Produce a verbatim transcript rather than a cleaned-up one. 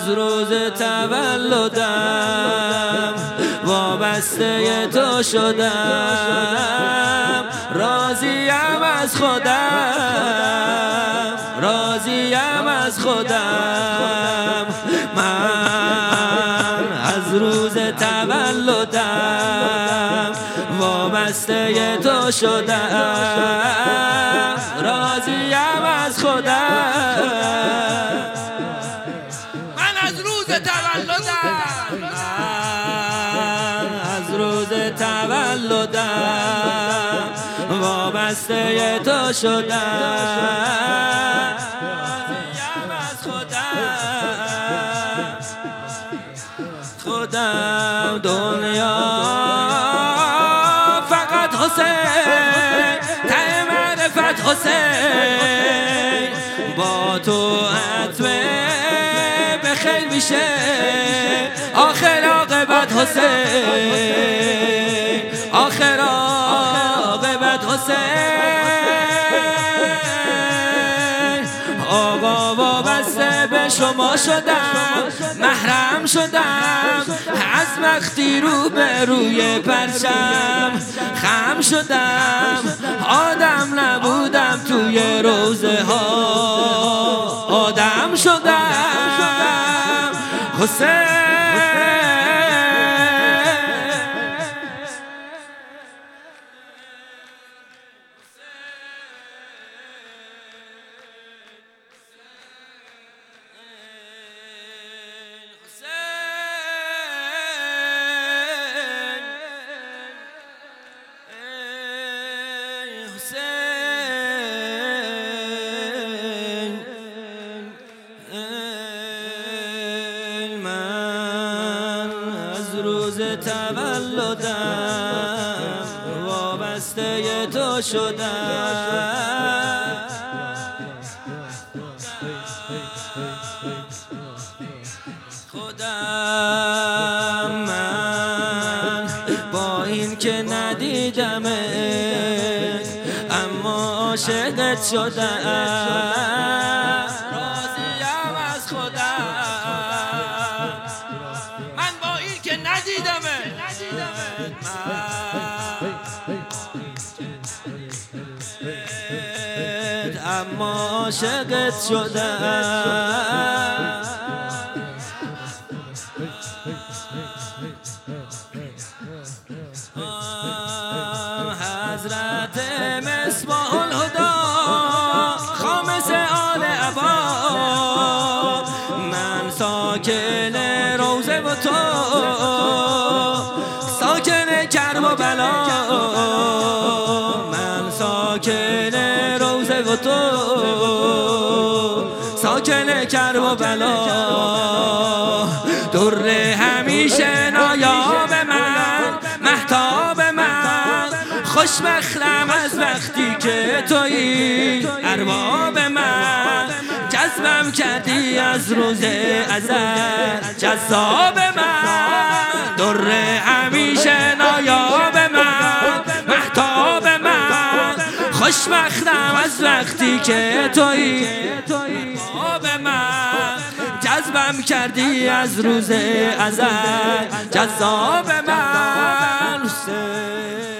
از روز تولدم وابسته تو شدم، راضیم از خودم، راضیم از خودم. من از روز تولدم وابسته تو شدم، راضیم از خودم. من از روز تولدم، از روز تولدم وابسته تو شدم، راضیم از خودم. خودم دنیا فقط حسین، ته معرفت حسین، با تو عطمه به خیر میشه آخر عاقبت حسین، آخر عاقبت حسین. آقا وابسته به شما شدم، محرم شدم از وقتی رو به روی پرچم خم شدم، آدم نبودم توی روزه ها آدم شدم. حسین تولدم وابسته تو شدم، خودم من با این که ندیدمت اما عاشقت شدم، راضیم از خودم. من با این که ندیدمت اما عاشقت شدم. حضرت مصباح الهدی خامس آل عبا، من ساکن روضه و تو ساکن کرب و بلا، من ساکن روضه و تو ساکن کرب و بلا. در همیشه نایاب من، مهتاب من، خوشبختم از وقتی که تویی ارباب من، جذبم کردی از روز ازل جذاب من. در همیشه نایاب من، مهتاب من، خوشبختم از وقتی که تویی ارباب من، جذبم کردی از روز ازل جذاب من.